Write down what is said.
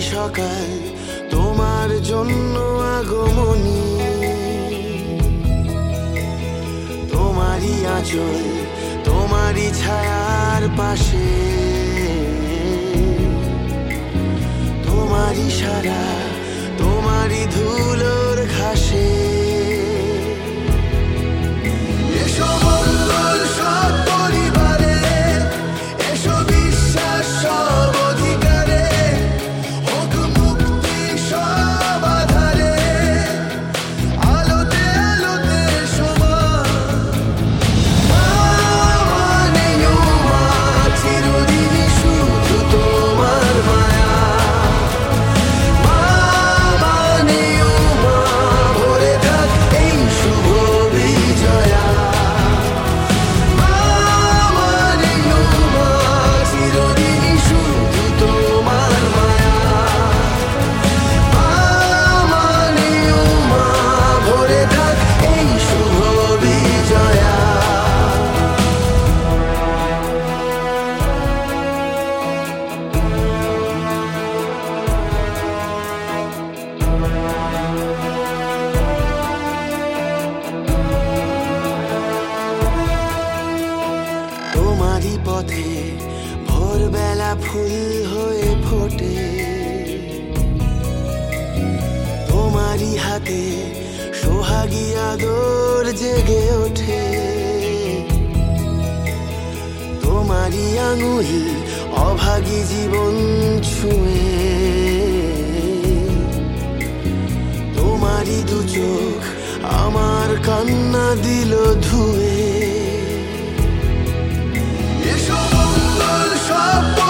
সকাল তোমার জন্য আগমনী, তোমারই আঁচল তোমারই ছায়ার পাশে, তোমারই সারা তোমারই ধুলোর ঘাসে। এসো মঙ্গল সব পরিবারে, এসো বিশ্বাস সব অধিকারে, হোক মুক্তি সব আধারে, আলোতে আলোতে সমান। মা মানে মা, চিরদিনই শুধু তোমার মায়া। মা মানে মা, ভরে থাক এই শুভ বিজয়া। মা মানে মা, চিরদিনই শুধু তোমার মায়া। মা মানে মা, ভরে থাক এই শুভ বিজয়া। তোমারই পথে ভোরবেলা ফুল হয়ে ফোটে, তোমারই হাতে সোহাগী আদর জেগে ওঠে, তোমারই আঙুল অভাগী জীবন ছুঁয়ে, তোমারই দু চোখ আমার কান্না দিল ধুয়ে। এসো মঙ্গল সব